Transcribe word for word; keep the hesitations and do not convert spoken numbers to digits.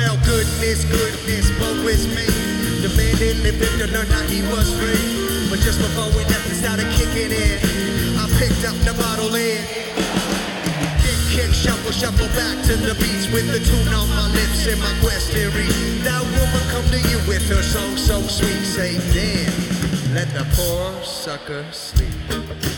Well, goodness, goodness, woe is me. The man didn't live to learn how he was free. But just before we left, it started kicking in. I picked up the bottle lid. Kick, kick, shuffle, shuffle back to the beats with the tune on my lips and my quest to reach. That woman come to you with her song so sweet. Say, damn, let the poor sucker sleep.